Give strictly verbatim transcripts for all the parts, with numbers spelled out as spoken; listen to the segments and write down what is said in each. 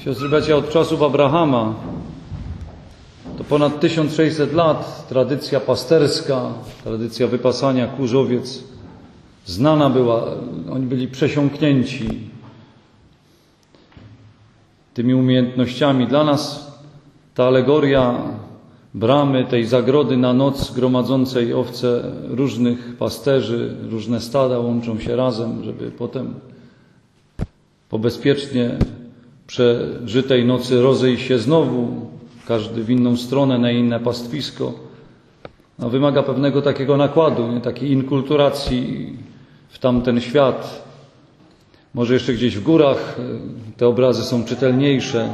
Siostry bracia, od czasów Abrahama to ponad tysiąc sześćset lat tradycja pasterska, tradycja wypasania kurz, owiec znana była. Oni byli przesiąknięci tymi umiejętnościami. Dla nas ta alegoria bramy, tej zagrody na noc gromadzącej owce różnych pasterzy, różne stada łączą się razem, żeby potem po bezpiecznie przeżytej nocy rozejść się znowu, każdy w inną stronę, na inne pastwisko. No, wymaga pewnego takiego nakładu, nie? Takiej inkulturacji w tamten świat. Może jeszcze gdzieś w górach te obrazy są czytelniejsze.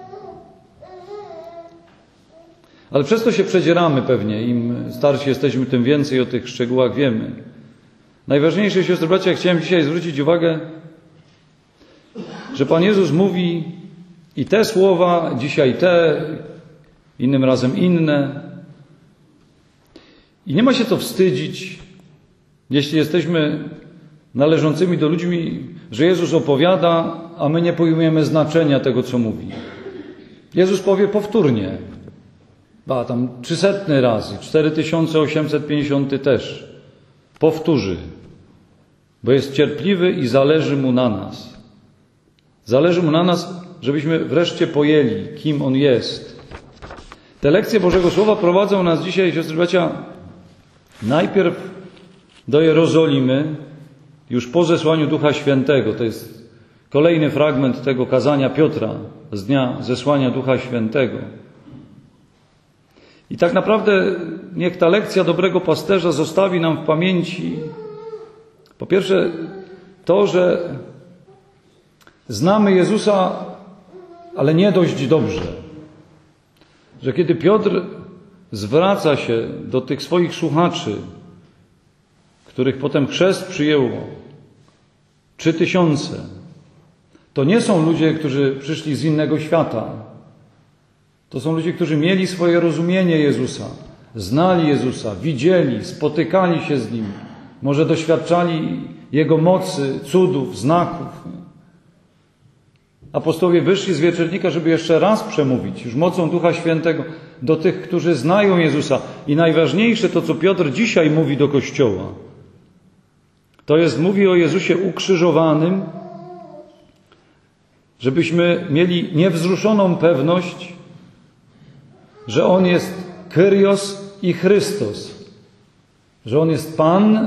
Ale przez to się przedzieramy pewnie. Im starsi jesteśmy, tym więcej o tych szczegółach wiemy. Najważniejsze, siostry bracia, chciałem dzisiaj zwrócić uwagę, że Pan Jezus mówi i te słowa, dzisiaj te, innym razem inne. I nie ma się to wstydzić, jeśli jesteśmy należącymi do ludźmi, że Jezus opowiada, a my nie pojmujemy znaczenia tego, co mówi. Jezus powie powtórnie, ba, tam trzysetny razy, cztery tysiące osiemset pięćdziesiąty też, powtórzy, bo jest cierpliwy i zależy Mu na nas. Zależy Mu na nas, żebyśmy wreszcie pojęli, kim On jest. Te lekcje Bożego Słowa prowadzą nas dzisiaj, siostry bracia, najpierw do Jerozolimy, już po zesłaniu Ducha Świętego. To jest kolejny fragment tego kazania Piotra z dnia zesłania Ducha Świętego. I tak naprawdę niech ta lekcja dobrego pasterza zostawi nam w pamięci po pierwsze to, że znamy Jezusa, ale nie dość dobrze. Że kiedy Piotr zwraca się do tych swoich słuchaczy, których potem chrzest przyjęło trzy tysiące, to nie są ludzie, którzy przyszli z innego świata. To są ludzie, którzy mieli swoje rozumienie Jezusa, znali Jezusa, widzieli, spotykali się z Nim, może doświadczali Jego mocy, cudów, znaków. Apostołowie wyszli z wieczernika, żeby jeszcze raz przemówić, już mocą Ducha Świętego, do tych, którzy znają Jezusa. I najważniejsze to, co Piotr dzisiaj mówi do Kościoła, to jest, mówi o Jezusie ukrzyżowanym, żebyśmy mieli niewzruszoną pewność, że On jest Kyrios i Chrystus, że On jest Pan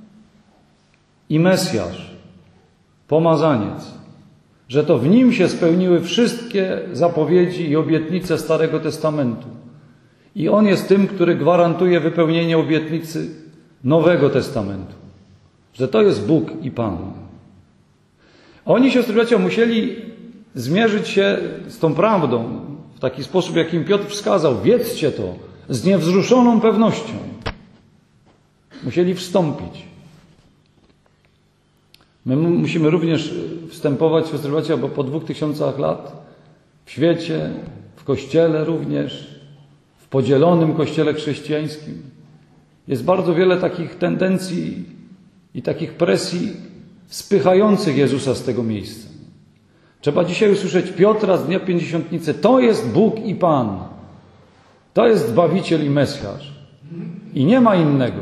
i Mesjasz, pomazaniec, że to w Nim się spełniły wszystkie zapowiedzi i obietnice Starego Testamentu. I On jest tym, który gwarantuje wypełnienie obietnicy Nowego Testamentu. Że to jest Bóg i Pan. Oni, siostry bracia, musieli zmierzyć się z tą prawdą w taki sposób, jakim Piotr wskazał. Wiedzcie to z niewzruszoną pewnością. Musieli wstąpić. My musimy również wstępować, siostry bracia, bo po dwóch tysiącach lat w świecie, w Kościele również, w podzielonym Kościele chrześcijańskim jest bardzo wiele takich tendencji i takich presji spychających Jezusa z tego miejsca. Trzeba dzisiaj usłyszeć Piotra z dnia Pięćdziesiątnicy. To jest Bóg i Pan. To jest Zbawiciel i Mesjasz. I nie ma innego.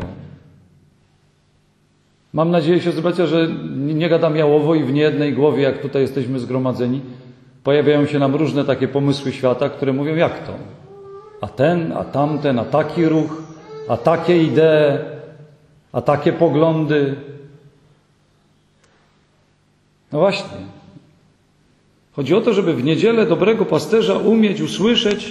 Mam nadzieję, siostry bracia, że nie gadam jałowo i w niejednej głowie, jak tutaj jesteśmy zgromadzeni, pojawiają się nam różne takie pomysły świata, które mówią, jak to? A ten, a tamten, a taki ruch, a takie idee, a takie poglądy. No właśnie. Chodzi o to, żeby w niedzielę dobrego pasterza umieć usłyszeć,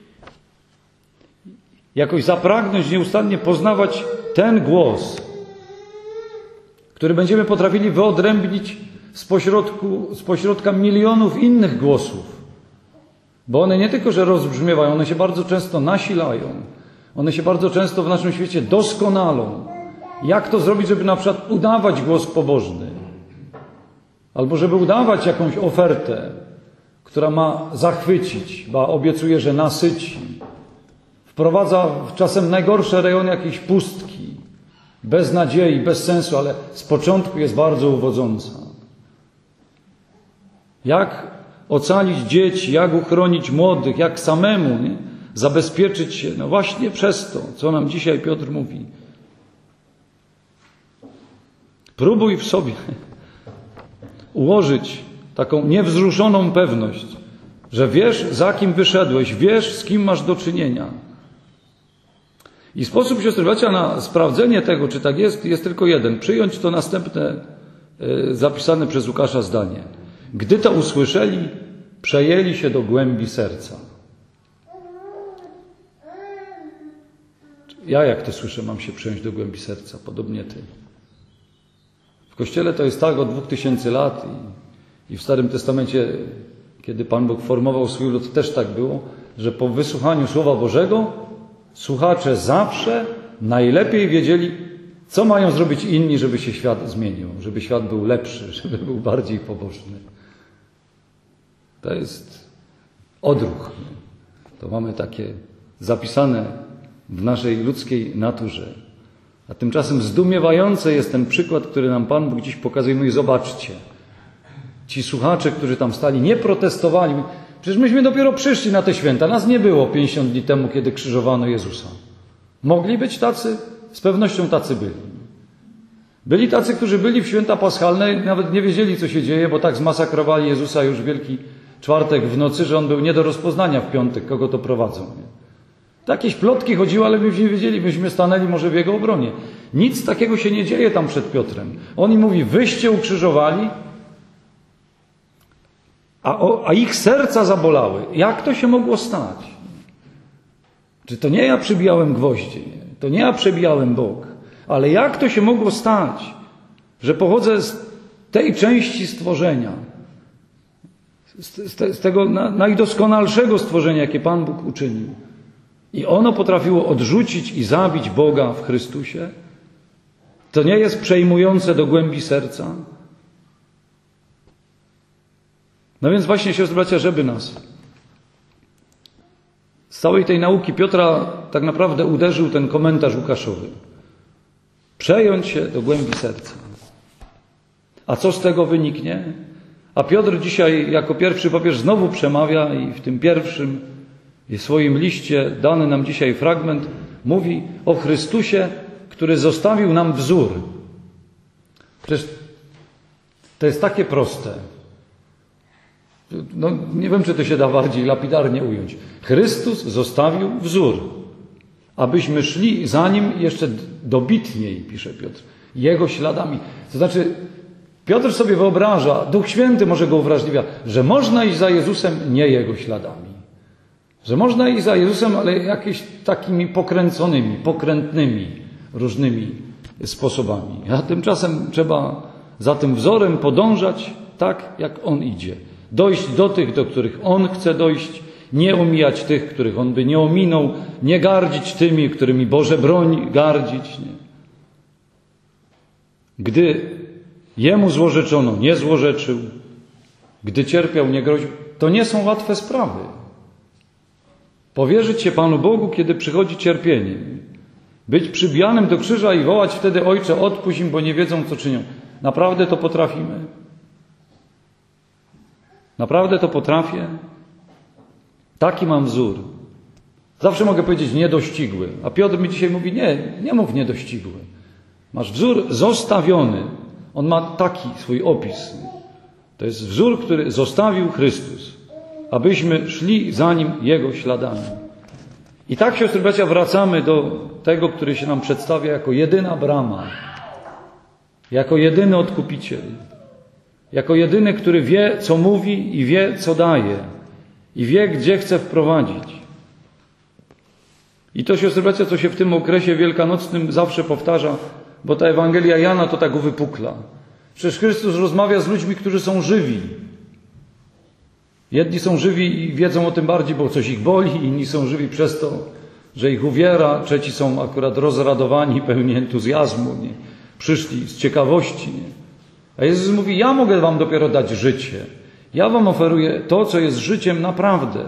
jakoś zapragnąć nieustannie poznawać ten głos, który będziemy potrafili wyodrębnić spośrodku, spośrodka milionów innych głosów. Bo one nie tylko, że rozbrzmiewają, one się bardzo często nasilają. One się bardzo często w naszym świecie doskonalą. Jak to zrobić, żeby na przykład udawać głos pobożny? Albo żeby udawać jakąś ofertę, która ma zachwycić, ba obiecuje, że nasyci. Wprowadza w czasem najgorsze rejony jakiejś pustki, bez nadziei, bez sensu, ale z początku jest bardzo uwodząca. Jak ocalić dzieci, jak uchronić młodych, jak samemu, nie? Zabezpieczyć się. No właśnie przez to, co nam dzisiaj Piotr mówi. Próbuj w sobie ułożyć taką niewzruszoną pewność, że wiesz, za kim wyszedłeś, wiesz, z kim masz do czynienia. I sposób, siostry bracia, na sprawdzenie tego, czy tak jest, jest tylko jeden. Przyjąć to następne y, zapisane przez Łukasza zdanie. Gdy to usłyszeli, przejęli się do głębi serca. Ja, jak to słyszę, mam się przejąć do głębi serca, podobnie ty. W Kościele to jest tak od dwóch tysięcy lat i, i w Starym Testamencie, kiedy Pan Bóg formował swój lud, też tak było, że po wysłuchaniu Słowa Bożego słuchacze zawsze najlepiej wiedzieli, co mają zrobić inni, żeby się świat zmienił, żeby świat był lepszy, żeby był bardziej pobożny. To jest odruch. To mamy takie zapisane w naszej ludzkiej naturze. A tymczasem zdumiewający jest ten przykład, który nam Pan Bóg dziś pokazuje. No i zobaczcie, ci słuchacze, którzy tam stali, nie protestowali. Przecież myśmy dopiero przyszli na te święta. Nas nie było pięćdziesiąt dni temu, kiedy krzyżowano Jezusa. Mogli być tacy? Z pewnością tacy byli. Byli tacy, którzy byli w święta paschalne i nawet nie wiedzieli, co się dzieje, bo tak zmasakrowali Jezusa już Wielki Czwartek w nocy, że On był nie do rozpoznania w piątek, kogo to prowadzą. Jakieś plotki chodziły, ale myśmy nie wiedzieli, myśmy stanęli może w Jego obronie. Nic takiego się nie dzieje tam przed Piotrem. On im mówi, wyście ukrzyżowali, a, o, a ich serca zabolały. Jak to się mogło stać? Czy to nie ja przybijałem gwoździe, nie? To nie ja przebijałem bok, ale jak to się mogło stać, że pochodzę z tej części stworzenia, z, z, z tego na, najdoskonalszego stworzenia, jakie Pan Bóg uczynił, i ono potrafiło odrzucić i zabić Boga w Chrystusie? To nie jest przejmujące do głębi serca? No więc właśnie, siostry bracia, żeby nas z całej tej nauki Piotra tak naprawdę uderzył ten komentarz Łukaszowy. Przejąć się do głębi serca. A co z tego wyniknie? A Piotr dzisiaj jako pierwszy papież znowu przemawia i w tym pierwszym w swoim liście, dany nam dzisiaj fragment, mówi o Chrystusie, który zostawił nam wzór. Przecież to jest takie proste. No, nie wiem, czy to się da bardziej lapidarnie ująć. Chrystus zostawił wzór, abyśmy szli za Nim jeszcze dobitniej, pisze Piotr, Jego śladami. To znaczy, Piotr sobie wyobraża, Duch Święty może go uwrażliwia, że można iść za Jezusem nie Jego śladami. Że można iść za Jezusem, ale jakimiś takimi pokręconymi, pokrętnymi, różnymi sposobami. A tymczasem trzeba za tym wzorem podążać tak, jak On idzie. Dojść do tych, do których On chce dojść, nie omijać tych, których On by nie ominął, nie gardzić tymi, którymi Boże broń gardzić. Nie. Gdy Jemu złorzeczono, nie złorzeczył, gdy cierpiał, nie groził, to nie są łatwe sprawy. Powierzyć się Panu Bogu, kiedy przychodzi cierpienie. Być przybijanym do krzyża i wołać wtedy, Ojcze, odpuść im, bo nie wiedzą, co czynią. Naprawdę to potrafimy? Naprawdę to potrafię? Taki mam wzór. Zawsze mogę powiedzieć niedościgły. A Piotr mi dzisiaj mówi, nie, nie mów niedościgły. Masz wzór zostawiony. On ma taki swój opis. To jest wzór, który zostawił Chrystus, abyśmy szli za Nim Jego śladami. I tak, siostry bracia, wracamy do tego, który się nam przedstawia jako jedyna brama, jako jedyny odkupiciel, jako jedyny, który wie, co mówi i wie, co daje i wie, gdzie chce wprowadzić. I to, siostry bracia, co się w tym okresie wielkanocnym zawsze powtarza, bo ta Ewangelia Jana to tak uwypukla. Przecież Chrystus rozmawia z ludźmi, którzy są żywi. Jedni są żywi i wiedzą o tym bardziej, bo coś ich boli, inni są żywi przez to, że ich uwiera, trzeci są akurat rozradowani, pełni entuzjazmu, nie? Przyszli z ciekawości. Nie? A Jezus mówi, ja mogę wam dopiero dać życie. Ja wam oferuję to, co jest życiem naprawdę.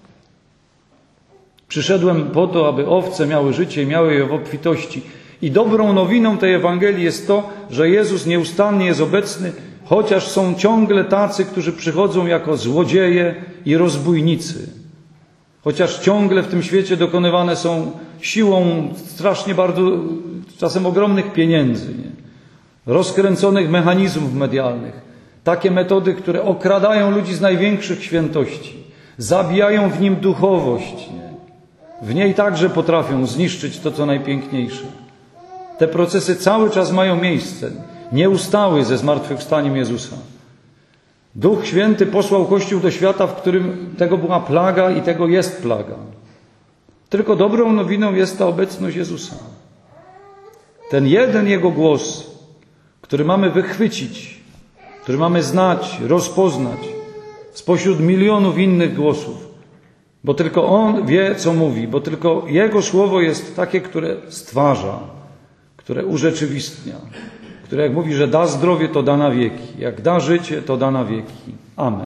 Przyszedłem po to, aby owce miały życie i miały je w obfitości. I dobrą nowiną tej Ewangelii jest to, że Jezus nieustannie jest obecny, chociaż są ciągle tacy, którzy przychodzą jako złodzieje i rozbójnicy, chociaż ciągle w tym świecie dokonywane są siłą strasznie bardzo, czasem ogromnych pieniędzy, nie? Rozkręconych mechanizmów medialnych, takie metody, które okradają ludzi z największych świętości, zabijają w nim duchowość, nie? W niej także potrafią zniszczyć to, co najpiękniejsze. Te procesy cały czas mają miejsce, nie ustały ze zmartwychwstaniem Jezusa. Duch Święty posłał Kościół do świata, w którym tego była plaga i tego jest plaga. Tylko dobrą nowiną jest ta obecność Jezusa. Ten jeden Jego głos, który mamy wychwycić, który mamy znać, rozpoznać spośród milionów innych głosów. Bo tylko On wie, co mówi, bo tylko Jego słowo jest takie, które stwarza, które urzeczywistnia, które jak mówi, że da zdrowie, to da na wieki, jak da życie, to da na wieki. Amen.